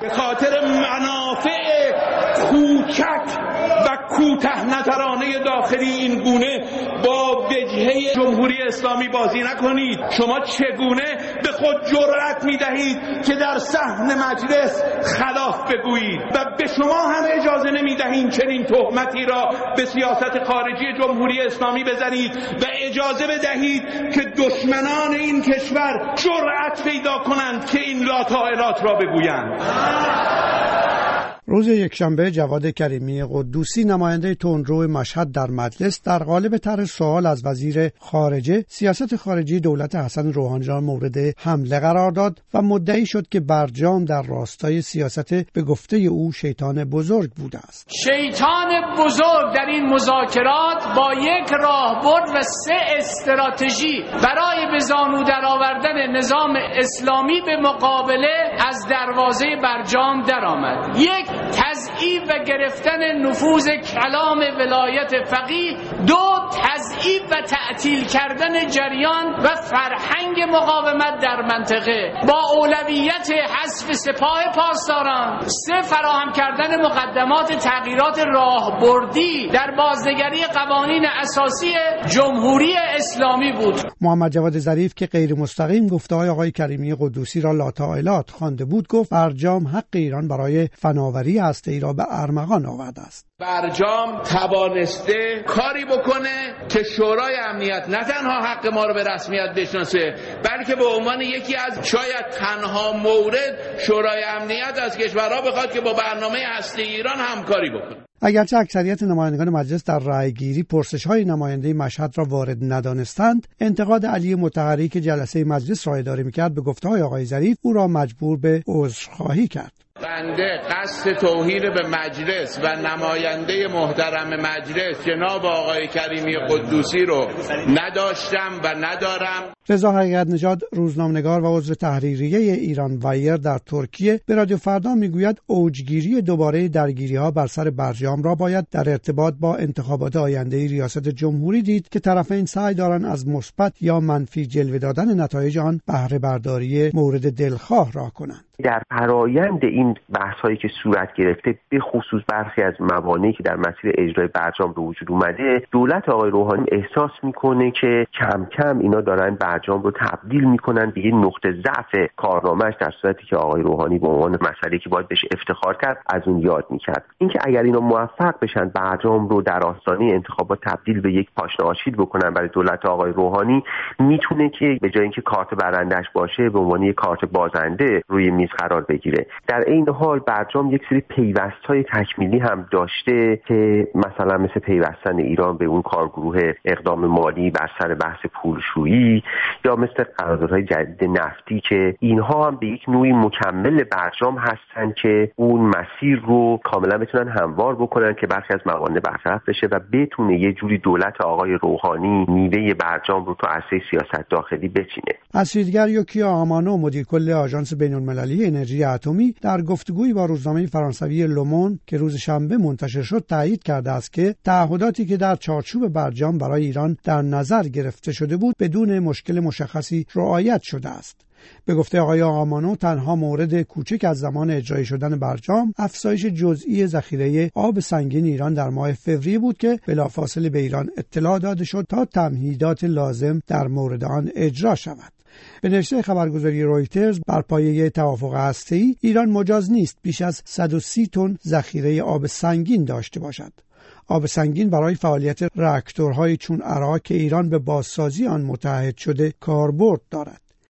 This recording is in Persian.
به خاطر منافع کوچک و کوته نظرانه داخلی این گونه با وجهه جمهوری اسلامی بازی نکنید. شما چگونه به خود جرأت می‌دهید که در صحن مجلس خلاف بگویید و به شما هم اجازه نمی‌دهیم چنین تهمتی را به سیاست خارجی جمهوری اسلامی بزنید و اجازه بدهید که دشمنان این کشور جرأت پیدا کنند که این لاطائلات را بگویند. روز یکشنبه جواد کریمی قدوسی نماینده تندرو مشهد در مجلس در قالب طرح سوال از وزیر خارجه سیاست خارجی دولت حسن روحانی را مورد حمله قرار داد و مدعی شد که برجام در راستای سیاست به گفته او شیطان بزرگ بوده است. شیطان بزرگ در این مذاکرات با یک راهبرد و 3 استراتژی برای به زانو درآوردن نظام اسلامی به مقابله از دروازه برجام درآمد. یک، تضعیف و گرفتن نفوذ کلام ولایت فقیه. 2، تضعیف و تعطیل کردن جریان و فرهنگ مقاومت در منطقه با اولویت حذف سپاه پاسداران. 3، فراهم کردن مقدمات تغییرات راهبردی در بازنگری قوانین اساسی جمهوری اسلامی بود. محمد جواد ظریف که غیر مستقیم گفته‌های آقای کریمی قدوسی را لاطائلات خوانده بود، گفت برجام حق ایران برای فناوری هسته‌ای را به ارمغان آورده است. برجام توانسته کاری بکنه که شورای امنیت نه تنها حق ما رو به رسمیت بشناسه، بلکه به عنوان یکی از شاید تنها مورد شورای امنیت از کشورها بخواد که با برنامه هسته‌ای ایران همکاری بکنه. اگرچه اکثریت نمایندگان مجلس در رأیگیری پرسش‌های نماینده مشهد را وارد ندانستند، انتقاد علی مطهری که جلسه مجلس را اداره می‌کرد به گفته‌های آقای ظریف او را مجبور به عذرخواهی کرد. بنده قصد توهین به مجلس و نماینده محترم مجلس جناب آقای کریمی قدوسی رو نداشتم و ندارم. رضا حقیقت نژاد، روزنامه‌نگار و عضو تحریریه ایران وایر در ترکیه، به رادیو فردا میگوید اوجگیری دوباره درگیری‌ها بر سر برجام را باید در ارتباط با انتخابات آینده ریاست جمهوری دید که طرفین سعی دارند از مثبت یا منفی جلوه دادن نتایج آن بهره برداری مورد دلخواه را کنند. در فرایند این بحث‌هایی که صورت گرفته، به خصوص برخی از موانعی که در مسیر اجرای برجام به وجود اومده، دولت آقای روحانی احساس میکنه که کم کم اینا دارن برجام رو تبدیل میکنن به یه نقطه ضعف کارنامه‌اش، در صورتی که آقای روحانی به عنوان مسئله‌ای که باید بهش افتخار کرد از اون یاد میکرد. اینکه اگر اینا موفق بشن برجام رو در آستانه انتخابات تبدیل به یک پاشنه آشیل بکنن برای دولت آقای روحانی، میتونه که به جای اینکه کارت برندش باشه به عنوان یک کارت بازنده روی میز قرار بگیره. در این حال برجام یک سری پیوست‌های تکمیلی هم داشته که مثلا مثل پیوستن ایران به اون کارگروه اقدام مالی بر سر بحث پولشویی یا مثل قراردادهای جدید نفتی که اینها هم به یک نوعی مکمل برجام هستن که اون مسیر رو کاملا بتونن هموار بکنن که برخی از موانع برطرف بشه و بتونه یه جوری دولت آقای روحانی میوه برجام رو تو عرصه سیاست داخلی بچینه. تصویرگر یوکیا آمانو، مدیر کل آژانس بین‌المللی انرژی اتمی، در گفتگویی با روزنامه فرانسوی لومون که روز شنبه منتشر شد تایید کرده است که تعهداتی که در چارچوب برجام برای ایران در نظر گرفته شده بود بدون مشکل مشخصی رعایت شده است. به گفته آقای آمانو، تنها مورد کوچک از زمان اجرایی شدن برجام افزایش جزئی ذخیره آب سنگین ایران در ماه فوریه بود که بلافاصله به ایران اطلاع داده شد تا تمهیدات لازم در مورد آن اجرا شود. به نشریه خبرگزاری رویترز، بر پایه توافق هسته‌ای ایران مجاز نیست بیش از 130 تن ذخیره آب سنگین داشته باشد. آب سنگین برای فعالیت راکتورهای چون عراق که ایران به بازسازی آن متعهد شده کاربرد دارد.